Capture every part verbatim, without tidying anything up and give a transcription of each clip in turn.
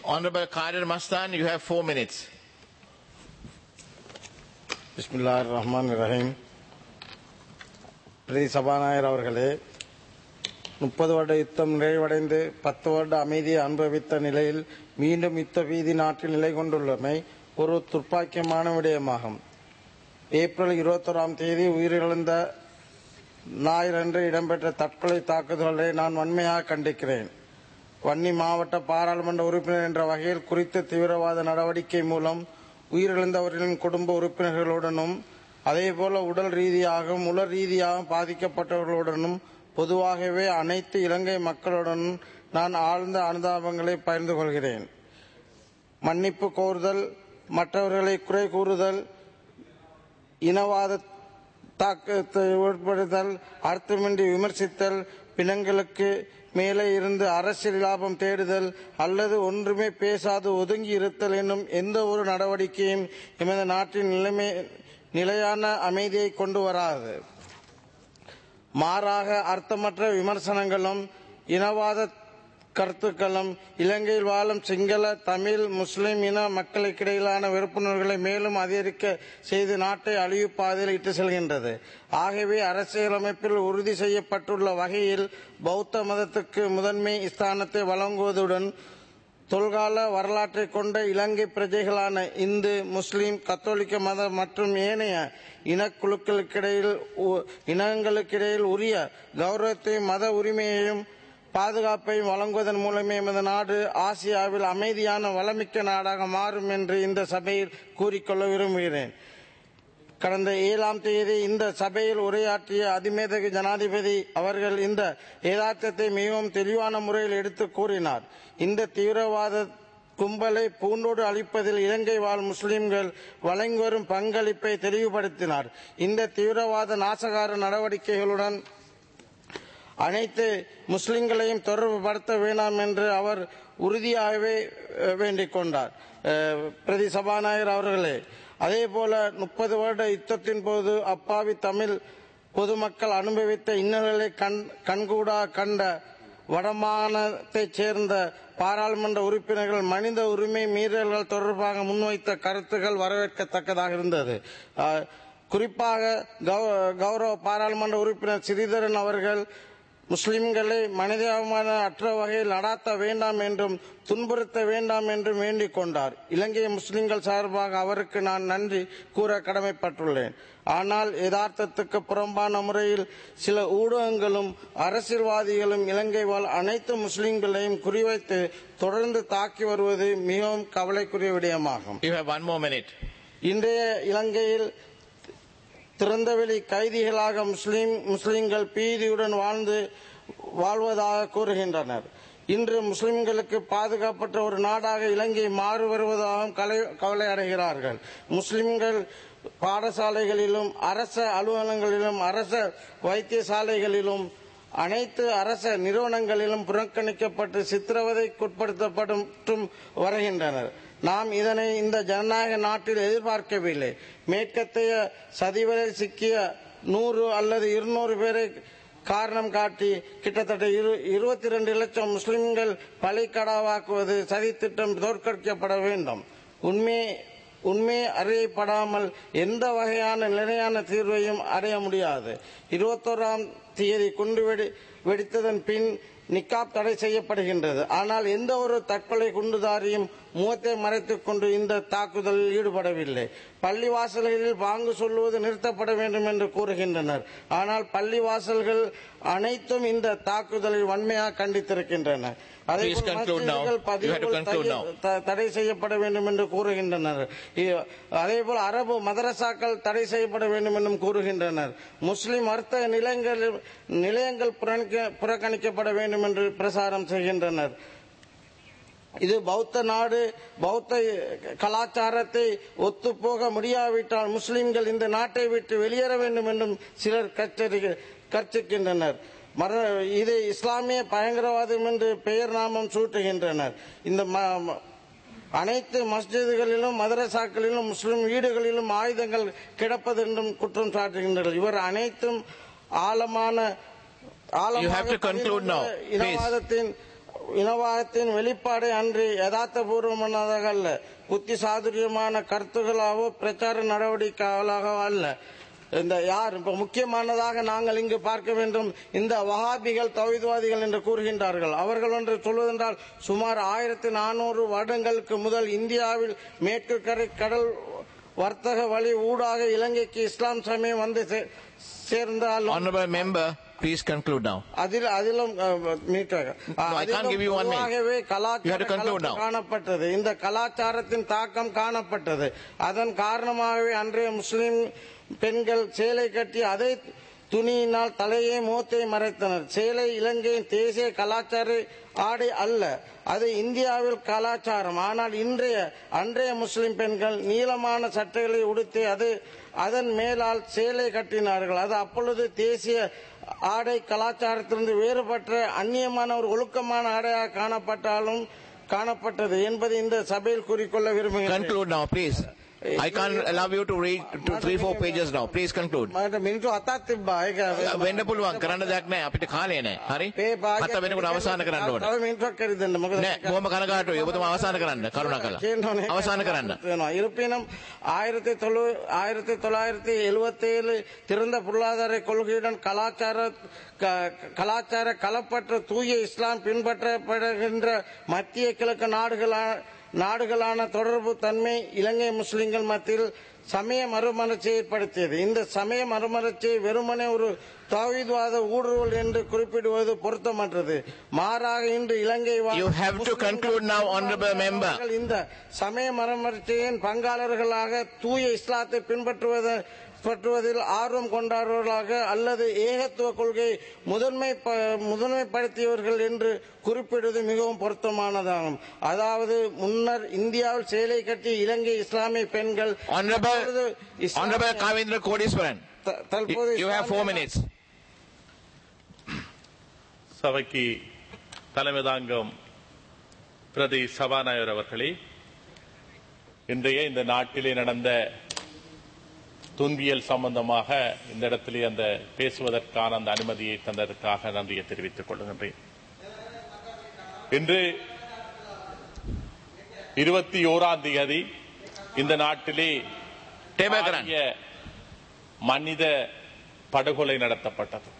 Honorable Qadir Mastan, you have four minutes. பிஸ்மில்லாஹிர் ரஹ்மானிர் ரஹீம். பிரதி சபாநாயகர் அவர்களே, முப்பது வருட யுத்தம் நிறைவடைந்து பத்து வருட அமைதியை அனுபவித்த நிலையில் மீண்டும் யுத்த பீதி நாட்டில் நிலை கொண்டுள்ளமை ஒரு துர்ப்பாக்கியமான விடயமாகும். ஏப்ரல் இருபத்தோராம் தேதி உயிரிழந்த ஞாயிறன்று இடம்பெற்ற தற்கொலை தாக்குதல்களை நான் வன்மையாக கண்டிக்கிறேன். வன்னி மாவட்ட பாராளுமன்ற உறுப்பினர் என்ற வகையில் குறித்த தீவிரவாத நடவடிக்கை மூலம் உயிரிழந்தவர்களின் குடும்ப உறுப்பினர்களுடனும் அதேபோல உடல் ரீதியாகவும் உள ரீதியாகவும் பாதிக்கப்பட்டவர்களுடனும் பொதுவாகவே அனைத்து இலங்கை மக்களுடனும் நான் ஆழ்ந்த அனுதாபங்களை பகிர்ந்து கொள்கிறேன். மன்னிப்பு கோருதல், மற்றவர்களை குறை கூறுதல், இனவாத தாக்கத்தை ஏற்படுத்தல், அர்த்தமின்றி விமர்சித்தல், பிணங்களுக்கு மேலே இருந்து அரசியல் லாபம் தேடுதல் அல்லது ஒன்றுமே பேசாது ஒதுங்கி இருத்தல் என்னும் எந்த ஒரு நடவடிக்கையும் எமது நாட்டின் நிலைமை நிலையான அமைதியை கொண்டு வராது. மாறாக அர்த்தமற்ற விமர்சனங்களும் இனவாத கருத்துக்களும் இலங்கையில் வாழும் சிங்கள, தமிழ், முஸ்லிம் இன மக்களுக்கிடையிலான வெறுப்புணர்வுகளை மேலும் அதிகரிக்க செய்து நாட்டை அழிவு பாதையில் இட்டு செல்கின்றது. ஆகவே அரசியலமைப்பில் உறுதி செய்யப்பட்டுள்ள வகையில் பௌத்த மதத்துக்கு முதன்மை ஸ்தானத்தை வழங்குவதுடன் தொல்கால வரலாற்றை கொண்ட இலங்கை பிரஜைகளான இந்து, முஸ்லிம், கத்தோலிக்க மத மற்றும் ஏனைய இனக்குழுக்களுக்கிடையில் இனங்களுக்கிடையில் உரிய கௌரவத்தையும் மத உரிமையையும் பாதுகாப்பையும் வழங்குவதன் மூலமே எமது நாடு ஆசியாவில் அமைதியான வளமிக்க நாடாக மாறும் என்று இந்த சபையில் கூறிக்கொள்ள விரும்புகிறேன். கடந்த ஏழாம் தேதி இந்த சபையில் உரையாற்றிய அதிமேதகு ஜனாதிபதி அவர்கள் இந்த யதார்த்தத்தை மிகவும் தெளிவான முறையில் எடுத்து கூறினார். இந்த தீவிரவாத கும்பலை பூண்டோடு அழிப்பதில் இலங்கை வாழ் முஸ்லிம்கள் வழங்கி வரும் பங்களிப்பை தெளிவுபடுத்தினார். இந்த தீவிரவாத நாசகார நடவடிக்கைகளுடன் அனைத்து முஸ்லிம்களையும் தொடர்பு படுத்த வேண்டாம் என்று அவர் உறுதியாகவே வேண்டிக் கொண்டார். பிரதி சபாநாயகர் அவர்களே, அதே போல முப்பது வருட யுத்தத்தின் போது அப்பாவி தமிழ் பொதுமக்கள் அனுபவித்த இன்னல்களை கண் கண்கூடா கண்ட வடமாகாணத்தைச் சேர்ந்த பாராளுமன்ற உறுப்பினர்கள் மனித உரிமை மீறல்கள் தொடர்பாக முன்வைத்த கருத்துக்கள் வரவேற்கத்தக்கதாக இருந்தது. குறிப்பாக கௌரவ பாராளுமன்ற உறுப்பினர் ஸ்ரீதரன் அவர்கள் முஸ்லிம்களை மனிதாபிமான அற்ற வகையில் நடாத்த வேண்டாம் என்றும் துன்புறுத்த வேண்டாம் என்றும் வேண்டிக் கொண்டார். இலங்கை முஸ்லிம்கள் சார்பாக அவருக்கு நான் நன்றி கூற கடமைப்பட்டுள்ளேன். ஆனால் யதார்த்தத்துக்கு புறம்பான முறையில் சில ஊடகங்களும் அரசியல்வாதிகளும் இலங்கை வாழ் அனைத்து முஸ்லிம்களையும் குறிவைத்து தொடர்ந்து தாக்கி வருவது மிகவும் கவலைக்குரிய விடயமாகும். இன்றைய இலங்கையில் திறந்தவெளி கைதிகளாக முஸ்லிம் முஸ்லிம்கள் பீதியுடன் வாழ்ந்து வாழ்வதாக கூறுகின்றனர். இன்று முஸ்லிம்களுக்கு பாதுகாப்பற்ற ஒரு நாடாக இலங்கை மாறி வருவதாகவும் கவலை அடைகிறார்கள். முஸ்லிம்கள் பாடசாலைகளிலும் அரச அலுவலகங்களிலும் அரச வைத்தியசாலைகளிலும் அனைத்து அரச நிறுவனங்களிலும் புறக்கணிக்கப்பட்டு சித்திரவதைக்குட்படுத்தப்பட்டும் வருகின்றனர். நாம் இதனை இந்த ஜனநாயக நாட்டில் எதிர்பார்க்கவில்லை. மேற்கத்தைய சதிவரில் சிக்கிய நூறு அல்லது இருநூறு பேரை காரணம் காட்டி கிட்டத்தட்ட இருபத்தி இரண்டு லட்சம் முஸ்லிம்கள் பலிக்கடாவாக்குவது சதித்திட்டம் தோற்கடிக்கப்பட வேண்டும். உண்மை உண்மை அறியப்படாமல் எந்த வகையான நிலையான தீர்வையும் அடைய முடியாது. இருபத்தோராம் தேதி குண்டு வெடி வெடித்ததன் பின் நிக்காப் தடை செய்யப்படுகின்றது. ஆனால் எந்த ஒரு தற்கொலை குண்டுதாரியும் முகத்தை மறைத்துக் கொண்டு இந்த தாக்குதலில் ஈடுபடவில்லை. பள்ளிவாசல்களில் பாங்கு சொல்லுவது நிறுத்தப்பட வேண்டும் என்று கூறுகின்றனர். ஆனால் பள்ளிவாசல்கள் அனைத்தும் இந்த தாக்குதலை வன்மையாக கண்டித்திருக்கின்றன. தடை செய்யப்பட வேண்டும் என்று கூறுகின்றனர். அதேபோல் அரபு மதரசாக்கள் தடை செய்யப்பட வேண்டும் என்றும் கூறுகின்றனர். முஸ்லிம் வர்த்தக நிலையங்கள் நிலையங்கள் புறக்கணிக்கப்பட வேண்டும் என்று பிரசாரம் செய்கின்றனர். இது பௌத்த நாடு, பௌத்த கலாச்சாரத்தை ஒத்துப்போக முடியாவிட்டால் முஸ்லிம்கள் இந்த நாட்டை விட்டு வெளியேற வேண்டும் என்றும் சிலர் கற்பிக்கின்றனர். இது இஸ்லாமிய பயங்கரவாதம் என்று பெயர் நாமம் சூட்டுகின்றனர். இந்த அனைத்து மஸ்ஜிதுகளிலும் மதரசாக்களிலும் முஸ்லிம் வீடுகளிலும் ஆயுதங்கள் கிடப்பது என்றும் குற்றம் சாட்டுகின்றனர். இவர் அனைத்தும் ஆழமான இனவாதத்தின் இனவாதத்தின் வெளிப்பாடு அன்று யதார்த்தபூர்வமானதாக அல்ல, புத்தி சாதுரியமான கருத்துக்களாகவோ பிரச்சார நடவடிக்கைகளாகவோ அல்ல. இந்த யார் இப்ப முக்கியமானதாக நாங்கள் இங்கு பார்க்க வேண்டும். இந்த வஹாபிகள் தௌஹீத்வாதிகள் என்று கூறுகின்றார்கள். அவர்கள் ஒன்று சொல்வதென்றால் சுமார் ஆயிரத்தி நானூறு வருடங்களுக்கு முதல் இந்தியாவில் மேற்கு கரை கடல் வர்த்தக வழி ஊடாக இலங்கைக்கு இஸ்லாம் சமயம் வந்து சேர்ந்தாலும். Honorable member, please conclude now. அதில் அதிலும் கலாச்சாரம் காணப்பட்டது. இந்த கலாச்சாரத்தின் தாக்கம் காணப்பட்டது. அதன் காரணமாகவே அன்றைய முஸ்லிம் பெண்கள் சேலை கட்டி அதே துணியினால் தலையை மூத்தை மறைத்தனர். சேலை இலங்கையின் தேசிய கலாச்சார ஆடை அல்ல, அது இந்தியாவில் கலாச்சாரம். ஆனால் இன்றைய அன்றைய முஸ்லிம் பெண்கள் நீளமான சட்டைகளை உடுத்தி அது அதன் மேலால் சேலை கட்டினார்கள். அது அப்பொழுது தேசிய ஆடை கலாச்சாரத்திலிருந்து வேறுபட்ட அந்நியமான ஒரு ஒழுக்கமான ஆடையாக காணப்பட்டாலும் காணப்பட்டது என்பது இந்த சபையில் கூறிக்கொள்ள விரும்புகிறேன். Conclude now, please. I can't allow you to read two, three, four pages now. Please conclude. මිනිත්තු හතක් තිබ්බා. ඒක වෙන්න පුළුවන්, කරන්න දෙයක් නැහැ. අපිට කාලය නැහැ. හරි? හත වෙනකොට අවසන් කරන්න ඕනේ. තව මිනිත්තුවක් කරි දෙන්න. මොකද නෑ, බොහොම කනගාටුයි. ඔබතුමා අවසන් කරන්න. කරුණාකරලා. අවසන් කරන්න. இருப்பினும் ஆயிரத்தி ஆயிரத்தி தொள்ளாயிரத்தி எழுபத்தி ஏழு திறந்த பொருளாதார கொள்கையுடன் கலாச்சார கலாச்சார கலப்பற்ற தூய இஸ்லாம் பின்பற்றப்படுகின்ற மத்திய கிழக்கு நாடுகளான நாடுகளான தொடர்பு தன்மை இலங்கை முஸ்லிம்கள் மத்தியில் சமய மறுமலர்ச்சியை ஏற்படுத்தியது. இந்த சமய மறுமலர்ச்சியை வெறுமனே ஒரு தௌஹீத்வாத ஊடுருவல் என்று குறிப்பிடுவது பொருத்தமற்றது. மாறாக இன்று இலங்கை இந்த சமய மறுமலர்ச்சியின் பங்காளர்களாக தூய இஸ்லாத்தை பின்பற்றுவது பற்றுவதில் ஆர்வம் கொண்டாடுவர்களாக அல்லது ஏகத்துவ கொள்கையை முதன்மை முதன்மைப்படுத்தியவர்கள் என்று குறிப்பிடுவது மிகவும் பொருத்தமானதாகும். அதாவது முன்னர் இந்தியாவில் சேலை கட்டி இலங்கை இஸ்லாமிய பெண்கள் சபைக்கு தலைமை தாங்கும் பிரதி சபாநாயகர் அவர்களே, இன்றைய இந்த நாட்டிலே நடந்த துன்பியல் சம்பந்தமாக இந்த இடத்திலே அந்த பேசுவதற்கான அந்த அனுமதியை தந்ததற்காக நன்றியை தெரிவித்துக் கொள்கின்றேன். இன்று இருபத்தி ஓராம் தேதி இந்த நாட்டிலே மனித படுகொலை நடத்தப்பட்டது.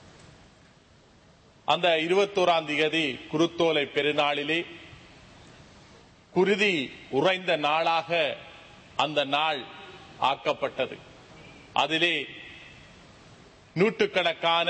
அந்த இருபத்தோராம் தேதி குருத்தோலை பெருநாளிலே குருதி உறைந்த நாளாக அந்த நாள் ஆக்கப்பட்டது. அதிலே நூற்றுக்கணக்கான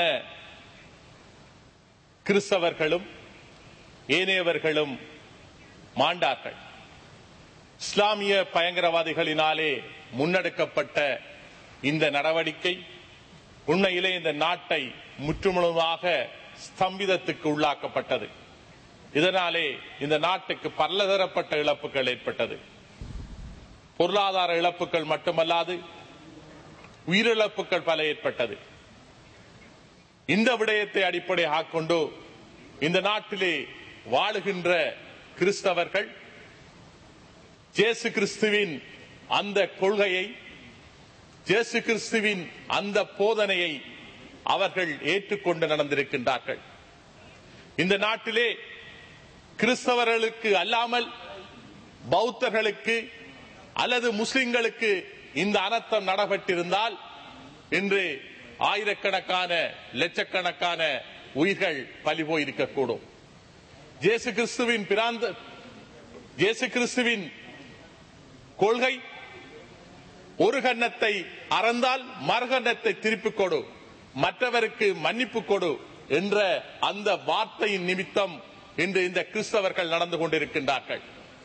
கிறிஸ்தவர்களும் ஏனையவர்களும் மாண்டார்கள். இஸ்லாமிய பயங்கரவாதிகளினாலே முன்னெடுக்கப்பட்ட இந்த நடவடிக்கை உண்மையிலே இந்த நாட்டை முற்றுமுழுதாக ஸ்தம்பிதத்துக்கு உள்ளாக்கப்பட்டது. இதனாலே இந்த நாட்டுக்கு பலதரப்பட்ட இழப்புகள் ஏற்பட்டது. பொருளாதார இழப்புகள் மட்டுமல்லாது உயிரிழப்புகள் பல ஏற்பட்டது. இந்த விடயத்தை அடிப்படையாக கொண்டு இந்த நாட்டிலே வாழுகின்ற கிறிஸ்தவர்கள் இயேசு கிறிஸ்துவின் அந்த கொள்கையை, இயேசு கிறிஸ்துவின் அந்த போதனையை அவர்கள் ஏற்றுக்கொண்டு நடந்திருக்கின்றார்கள். இந்த நாட்டிலே கிறிஸ்தவர்களுக்கு அல்லாமல் பௌத்தர்களுக்கு அல்லது முஸ்லிம்களுக்கு இந்த அனர்த்தம் நடைபெற்றிருந்தால் இன்று ஆயிரக்கணக்கான லட்சக்கணக்கான உயிர்கள் பலி போயிருக்கக்கூடும். இயேசு கிறிஸ்துவின் பிராந்த இயேசு கிறிஸ்துவின் கொள்கை ஒரு கன்னத்தை அறந்தால் மறுகன்னத்தை திருப்பிக் கொடு, மற்றவருக்கு மன்னிப்பு கொடு என்ற அந்த வார்த்தையின் நிமித்தம் இன்று இந்த கிறிஸ்தவர்கள் நடந்து கொண்டிருக்கின்றார்கள்.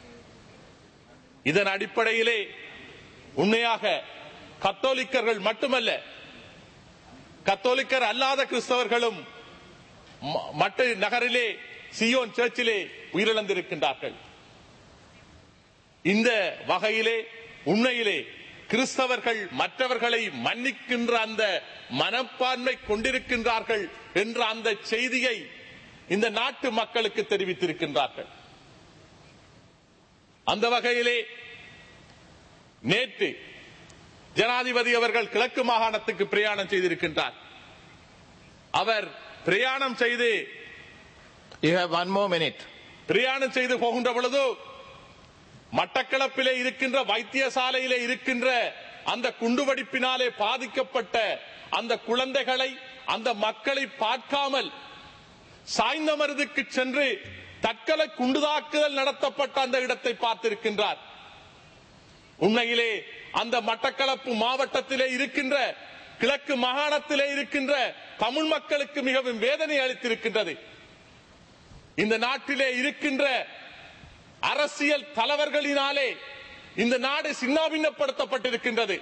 இதன் அடிப்படையிலே உண்மையாக கத்தோலிக்கர்கள் மட்டுமல்ல, கத்தோலிக்கர் அல்லாத கிறிஸ்தவர்களும் மற்ற நகரிலே சியோன் சர்ச்சிலே உயிரிழந்திருக்கின்றார்கள். இந்த வகையிலே உண்மையிலே கிறிஸ்தவர்கள் மற்றவர்களை மன்னிக்கின்ற அந்த மனப்பான்மை கொண்டிருக்கின்றார்கள் என்ற அந்த செய்தியை இந்த நாட்டு மக்களுக்கு தெரிவித்திருக்கின்றார்கள். அந்த வகையிலே நேற்று ஜனாதிபதி அவர்கள் கிழக்கு மாகாணத்துக்கு பிரயாணம் செய்திருக்கின்றார். அவர் பிரயாணம் செய்து You have one more minute. பிரயாணம் செய்து போகின்ற பொழுது மட்டக்களப்பிலே இருக்கின்ற வைத்தியசாலையிலே இருக்கின்ற அந்த குண்டுவெடிப்பினாலே பாதிக்கப்பட்ட அந்த குழந்தைகளை, அந்த மக்களை பார்க்காமல் சாய்ந்தமருதுக்கு சென்று தற்கொலை குண்டுதாக்குதல் நடத்தப்பட்ட அந்த இடத்தை பார்த்திருக்கின்றார். உண்மையிலே அந்த மட்டக்களப்பு மாவட்டத்திலே இருக்கின்ற, கிழக்கு மாகாணத்திலே இருக்கின்ற தமிழ் மக்களுக்கு மிகவும் வேதனை அளித்திருக்கின்றது. இந்த நாட்டிலே இருக்கின்ற அரசியல் தலைவர்களினாலே இந்த நாடு சின்னாபின்னப்படுத்தப்பட்டிருக்கின்றது.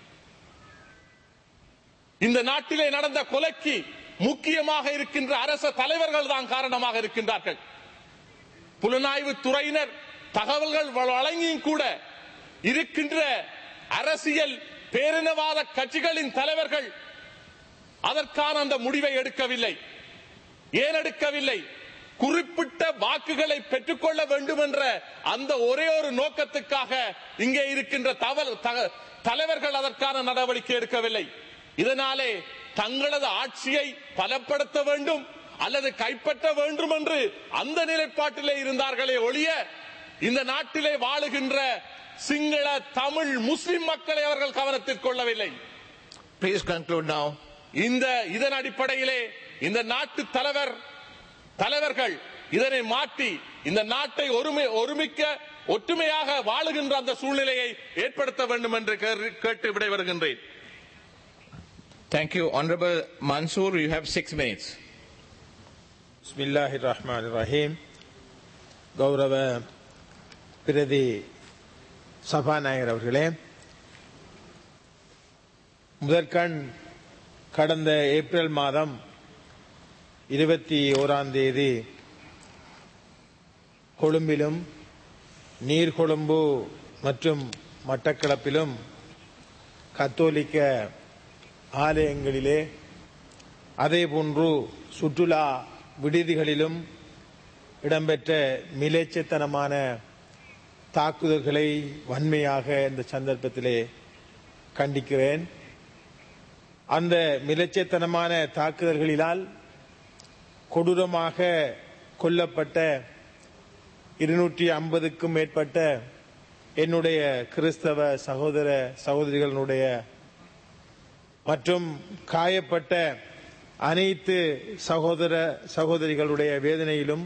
இந்த நாட்டிலே நடந்த கொலைக்கு முக்கியமாக இருக்கின்ற அரச தலைவர்கள் தான் காரணமாக இருக்கின்றார்கள். புலனாய்வு துறையினர் தகவல்கள் வழங்கியும் கூட இருக்கின்ற அரசியல் பேரினவாத கட்சிகளின் தலைவர்கள் அதற்கான அந்த முடிவை எடுக்கவில்லை. ஏன் எடுக்கவில்லை? குறிப்பிட்ட வாக்குகளை பெற்றுக்கொள்ள வேண்டும் என்ற அந்த ஒரே ஒரு நோக்கத்துக்காக இங்கே இருக்கின்ற தலைவர்கள் அதற்கான நடவடிக்கை எடுக்கவில்லை. இதனாலே தங்களது ஆட்சியை பலப்படுத்த வேண்டும் அல்லது கைப்பற்ற வேண்டும் என்று அந்த நிலைப்பாட்டிலே இருந்தார்களே ஒழிய இந்த நாட்டிலே வாழுகின்ற சிங்கள, தமிழ், முஸ்லிம் மக்களை அவர்கள் கவனத்தில் கொள்ளவில்லை. Please conclude now. இந்த இதன் அடிப்படையிலே இந்த நாட்டு தலைவர் தலைவர்கள் இதனை மாற்றி இந்த நாட்டை ஒருமை ஒருமிக்க ஒற்றுமையாக வாழுகின்ற அந்த சூழ்நிலையை ஏற்படுத்த வேண்டும் என்று கேட்டு விடைபெறுகின்றேன். Thank you. Honorable Mansoor, you have six minutes. Bismillahir Rahmanir Rahim. கௌரவ பிரதி சபாநாயகர் அவர்களே, முதற்கண் கடந்த ஏப்ரல் மாதம் இருபத்தி ஓராம் தேதி கொழும்பிலும், நீர்கொழும்பு மற்றும் மட்டக்களப்பிலும் கத்தோலிக்க ஆலயங்களிலே, அதேபோன்று சுற்றுலா விடுதிகளிலும் இடம்பெற்ற மிலேச்சத்தனமான தாக்குதல்களை வன்மையாக இந்த சந்தர்ப்பத்திலே கண்டிக்கிறேன். அந்த மிலேச்சத்தனமான தாக்குதல்களினால் கொடூரமாக கொல்லப்பட்ட இருநூற்றி ஐம்பதுக்கும் மேற்பட்ட என்னுடைய கிறிஸ்தவ சகோதர சகோதரிகளுடைய மற்றும் காயப்பட்ட அனைத்து சகோதர சகோதரிகளுடைய வேதனையிலும்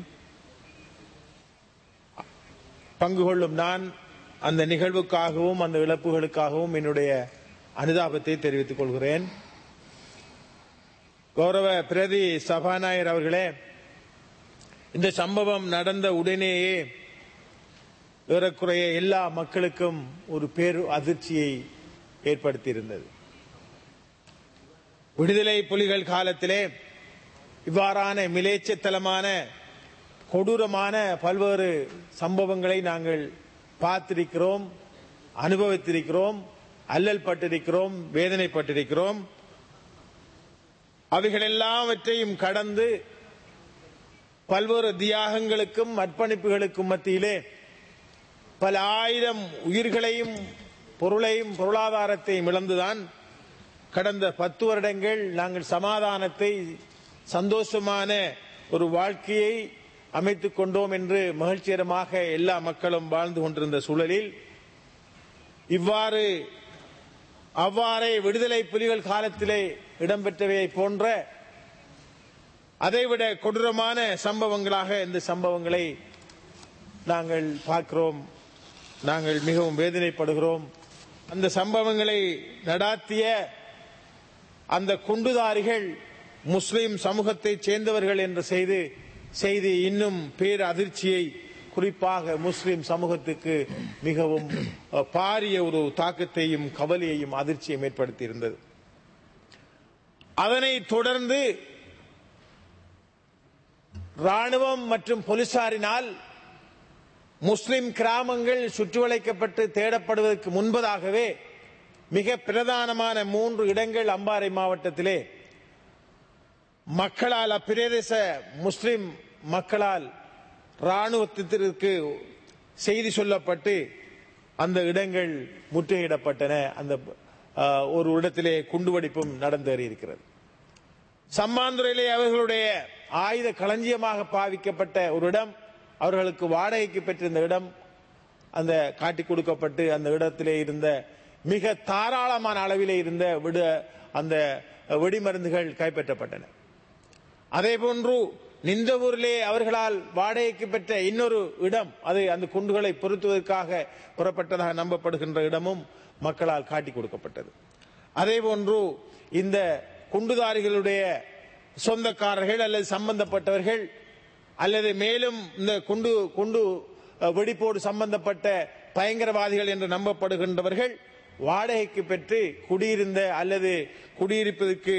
பங்கு கொள்ளும் நான் அந்த நிகழ்வுக்காகவும் அந்த இழப்புகளுக்காகவும் என்னுடைய அனுதாபத்தை தெரிவித்துக் கொள்கிறேன். கௌரவ பிரதி சபாநாயகர் அவர்களே, இந்த சம்பவம் நடந்த உடனேயே ஏறக்குறைய எல்லா மக்களுக்கும் ஒரு பேரு அதிர்ச்சியை ஏற்படுத்தியிருந்தது. விடுதலை புலிகள் காலத்திலே இவ்வாறான மிலேச்சத்தனமான கொடூரமான பல்வேறு சம்பவங்களை நாங்கள் பார்த்திருக்கிறோம், அனுபவித்திருக்கிறோம், அல்லல் பட்டிருக்கிறோம், வேதனைப்பட்டிருக்கிறோம். அவைகள் எல்லாவற்றையும் கடந்து பல்வேறு தியாகங்களுக்கும் அர்ப்பணிப்புகளுக்கும் மத்தியிலே பல ஆயிரம் உயிர்களையும் பொருளையும் பொருளாதாரத்தையும் இழந்துதான் கடந்த பத்து வருடங்கள் நாங்கள் சமாதானத்தை, சந்தோஷமான ஒரு வாழ்க்கையை அமைத்துக் கொண்டோம் என்று மகிழ்ச்சிகரமாக எல்லா மக்களும் வாழ்ந்து கொண்டிருந்த சூழலில் இவ்வாறு அவ்வாறே விடுதலை புலிகள் காலத்திலே இடம்பெற்றவை போன்ற அதைவிட கொடூரமான சம்பவங்களாக இந்த சம்பவங்களை நாங்கள் பார்க்கிறோம். நாங்கள் மிகவும் வேதனைப்படுகிறோம். அந்த சம்பவங்களை நடாத்திய அந்த குண்டுதாரிகள் முஸ்லிம் சமூகத்தை சேர்ந்தவர்கள் என்ற செய்தி செய்தி இன்னும் பேர் அதிர்ச்சியை, குறிப்பாக முஸ்லிம் சமூகத்துக்கு மிகவும் பாரிய ஒரு தாக்கத்தையும் கவலையையும் அதிர்ச்சியையும் ஏற்படுத்தி இருந்தது. அதனை தொடர்ந்து ராணுவம் மற்றும் போலீசாரினால் முஸ்லிம் கிராமங்கள் சுற்றிவளைக்கப்பட்டு தேடப்படுவதற்கு முன்பதாகவே மிக பிரதானமான மூன்று இடங்கள் அம்பாறை மாவட்டத்திலே மக்களால், அப்பிரதேச முஸ்லிம் மக்களால் ராணுவத்திற்கு செய்தி சொல்லப்பட்டு அந்த இடங்கள் முற்றுகையிடப்பட்டன. அந்த ஒரு இடத்திலே குண்டுவெடிப்பும் நடந்தேறி இருக்கிறது. சம்மாந்துறையிலே அவர்களுடைய ஆயுத களஞ்சியமாக பாவிக்கப்பட்ட ஒரு இடம், அவர்களுக்கு வாடகைக்கு பெற்றிருந்த இடம் அந்த காட்டி கொடுக்கப்பட்டு அந்த இடத்திலே இருந்த மிக தாராளமான அளவிலே இருந்த விட அந்த வெடிமருந்துகள் கைப்பற்றப்பட்டன. அதே போன்று நிந்தவூரிலே அவர்களால் வாடகைக்கு பெற்ற இன்னொரு இடம், அது அந்த குண்டுகளை பொருத்துவதற்காக புறப்பட்டதாக நம்பப்படுகின்ற இடமும் மக்களால் காட்டி கொடுக்கப்பட்டது. அதே போன்று இந்த குண்டுதாரிகளுடைய சொந்தக்காரர்கள் அல்லது சம்பந்தப்பட்டவர்கள் அல்லது மேலும் இந்த குண்டு குண்டு வெடிப்போடு சம்பந்தப்பட்ட பயங்கரவாதிகள் என்று நம்பப்படுகின்றவர்கள் வாடகைக்கு பெற்று குடியிருந்த அல்லது குடியிருப்பதற்கு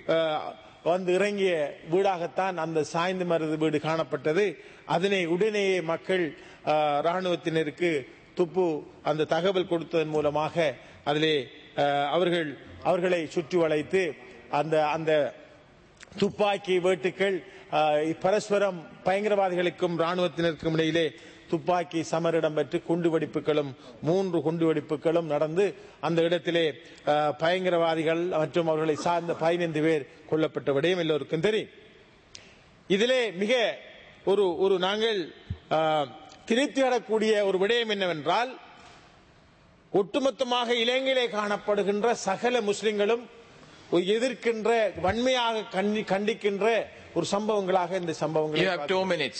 வந்து இறங்கிய வீடாகத்தான் அந்த சாய்ந்து மருது வீடு காணப்பட்டது. அதனை உடனேயே மக்கள் இராணுவத்தினருக்கு துப்பு அந்த தகவல் கொடுத்ததன் மூலமாக அதிலே அவர்கள் அவர்களை சுற்றி வளைத்து அந்த அந்த துப்பாக்கி வேட்டுக்கள் பரஸ்பரம் பயங்கரவாதிகளுக்கும் இராணுவத்தினருக்கும் இடையிலே துப்பாக்கி சமரிடம் பெற்று குண்டு வெடிப்புகளும் மூன்று குண்டு வெடிப்புகளும் நடந்து அந்த இடத்திலே பயங்கரவாதிகள் மற்றும் அவர்களை சார்ந்த பதினைந்து பேர் கொல்லப்பட்ட விடயம் எல்லோருக்கும் தெரியும். இதிலே மிக ஒரு ஒரு நாங்கள் திருப்தியடக்கூடிய ஒரு விடயம் என்னவென்றால், ஒட்டுமொத்தமாக இலங்கையிலே காணப்படுகின்ற சகல முஸ்லிம்களும் எதிர்க்கின்ற வன்மையாக கண்டிக்கின்ற ஒரு சம்பவங்களாக இந்த சம்பவங்கள்.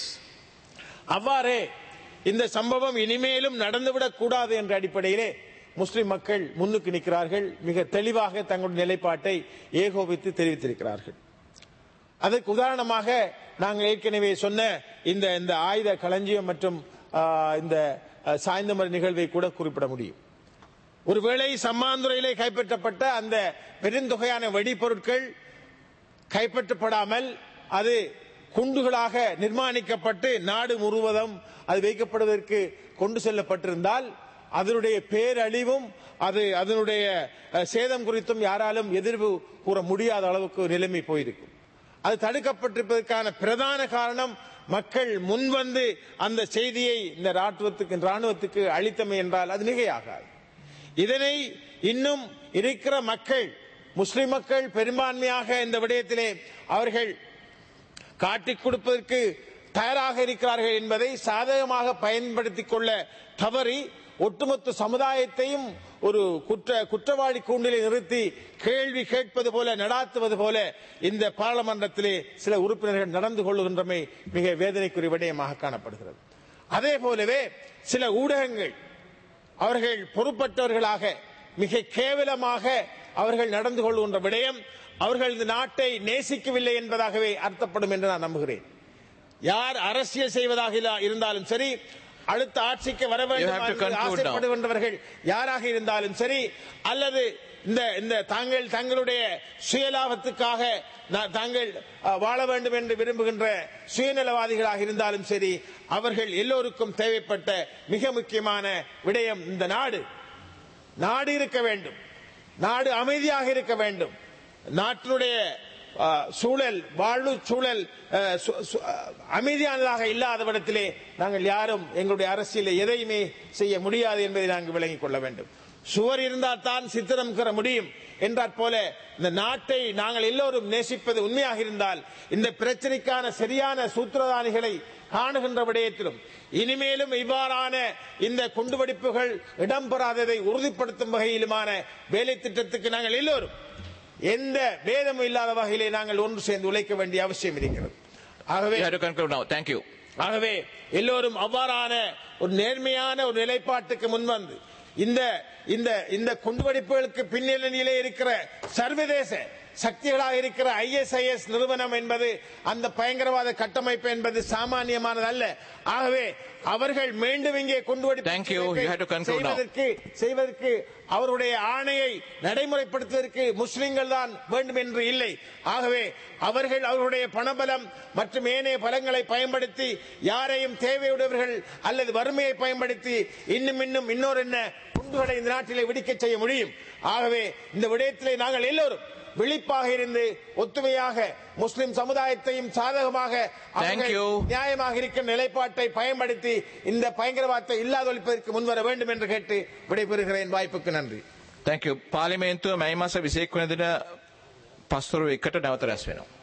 அவ்வாறே இந்த சம்பவம் இனிமேலும் நடந்துவிடக் கூடாது என்ற அடிப்படையிலே முஸ்லிம் மக்கள் முன்னுக்கு நிற்கிறார்கள். மிக தெளிவாக தங்களுடைய நிலைப்பாட்டை ஏகோபித்து தெரிவித்திருக்கிறார்கள். அதற்கு உதாரணமாக நாங்கள் ஏற்கனவே சொன்ன இந்த இந்த ஆயுத களஞ்சியம் மற்றும் இந்த சாய்ந்தமர் நிகழ்வை கூட குறிப்பிட முடியும். ஒருவேளை சம்மாந்துறையிலே கைப்பற்றப்பட்ட அந்த பெருந்தொகையான வெடிப்பொருட்கள் கைப்பற்றப்படாமல் அது குண்டுகளாக நிர்மாணிக்கப்பட்டு நாடு முழுவதும் அது வைக்கப்படுவதற்கு கொண்டு செல்லப்பட்டிருந்தால் அதனுடைய பேரழிவும் அது அதனுடைய சேதம் குறித்தும் யாராலும் எதிர்ப்பு கூற முடியாத அளவுக்கு நிலைமை போயிருக்கும். அது தடுக்கப்பட்டிருப்பதற்கான பிரதான காரணம் மக்கள் முன்வந்து அந்த செய்தியை இந்த ராணுவத்துக்கு ராணுவத்துக்கு அளித்தமை என்றால் அது மிகையாகாது. இதனை இன்னும் இருக்கிற மக்கள், முஸ்லிம் மக்கள் பெரும்பான்மையாக இந்த விடயத்திலே அவர்கள் காட்டிக் கொடுப்பதற்கு தயாராக இருக்கிறார்கள் என்பதை சாதகமாக பயன்படுத்திக் கொள்ள தவறி ஒட்டுமொத்த சமுதாயத்தையும் ஒரு குற்ற குற்றவாளி கூண்டிலே நிறுத்தி கேள்வி கேட்பது போல நடாத்துவது போல இந்த பாராளுமன்றத்திலே சில உறுப்பினர்கள் நடந்து கொள்ளுகின்றமை மிக வேதனைக்குரிய விடயமாக காணப்படுகிறது. அதே போலவே சில ஊடகங்கள் அவர்கள் பொறுப்பற்றவர்களாக மிக கேவலமாக அவர்கள் நடந்து கொள்கின்ற விடயம் அவர்கள் இந்த நாட்டை நேசிக்கவில்லை என்பதாகவே அர்த்தப்படும் என்று நான் நம்புகிறேன். யார் அரசியல் செய்வதாக இருந்தாலும் சரி, அடுத்த ஆட்சிக்கு வர வேண்டும் ஆசைப்படுகின்றவர்கள் யாராக இருந்தாலும் சரி, அல்லது இந்த இந்த தாங்கள் தங்களுடைய சுயலாபத்துக்காக தாங்கள் வாழ வேண்டும் என்று விரும்புகின்ற சுயநலவாதிகளாக இருந்தாலும் சரி, அவர்கள் எல்லோருக்கும் தேவைப்பட்ட மிக முக்கியமான விடயம் இந்த நாடு நாடு இருக்க வேண்டும், நாடு அமைதியாக இருக்க வேண்டும். நாட்டினுடைய சூழல் வாழ்வு சூழல் அமைதியானதாக இல்லாத இடத்திலே நாங்கள் யாரும் எங்களுடைய அரசியலை எதையுமே செய்ய முடியாது என்பதை நாங்கள் விளங்கிக் கொள்ள வேண்டும். சுவர் இருந்தால் தான் சித்திரம் பெற முடியும் என்றாற் போல இந்த நாட்டை நாங்கள் எல்லோரும் நேசிப்பது உண்மையாக இருந்தால் இந்த பிரச்சனைக்கான சரியான சூத்திரதானிகளை காணுகின்ற விடயத்திலும் இனிமேலும் இவ்வாறான இந்த குண்டுவெடிப்புகள் இடம்பெறாததை உறுதிப்படுத்தும் வகையிலுமான வேலை திட்டத்துக்கு நாங்கள் எல்லோரும் எந்த பேதமும் இல்லாத வகையிலே நாங்கள் ஒன்று சேர்ந்து உழைக்க வேண்டிய அவசியம் இருக்கிறது. ஆகவே ஆகவே எல்லோரும் அவ்வாறான ஒரு நேர்மையான ஒரு நிலைப்பாட்டுக்கு முன்வந்து இந்த இந்த இந்த குண்டுவெடிப்புகளுக்கு பின்னணியிலே இருக்கிற சர்வதேச சக்திகளாக இருக்கிற ஐ எஸ் ஐ எஸ் நிறுவனம் என்பது அந்த பயங்கரவாத கட்டமைப்பு என்பது சாமானியமானது அல்ல. ஆகவே அவர்கள் மீண்டும் இங்கே குண்டுவெடிப்பு செய்வதற்கு அவருடைய ஆணையை நடைமுறைப்படுத்துவதற்கு முஸ்லிம்கள் தான் வேண்டும் என்று இல்லை. ஆகவே அவர்கள் அவருடைய பணபலம் மற்றும் ஏனைய பலங்களை பயன்படுத்தி யாரையும் தேவையுடையவர்கள் அல்லது வறுமையை பயன்படுத்தி இன்னும் இன்னும் இன்னொரு என்ன குண்டுகளை இந்த நாட்டிலே வெடிக்க செய்ய முடியும். ஆகவே இந்த விடயத்திலே நாங்கள் எல்லோரும் விழிப்பாக இருந்து ஒத்துமையாக முஸ்லிம் சமுதாயத்தையும் சாதகமாக நியாயமாக இருக்கிற நிலைப்பாட்டை பயன்படுத்தி இந்த பயங்கரவாதத்தை இல்லாதொழிப்பதற்கு முன்வர வேண்டும் என்று கேட்டு விடைபெறுகிறேன். வாய்ப்புக்கு நன்றி. Thank you. පාර්ලිමේන්තුව මැයි මාස විසිඑක වෙනිදා පස්වරු එකට නැවත රැස් වෙනවා.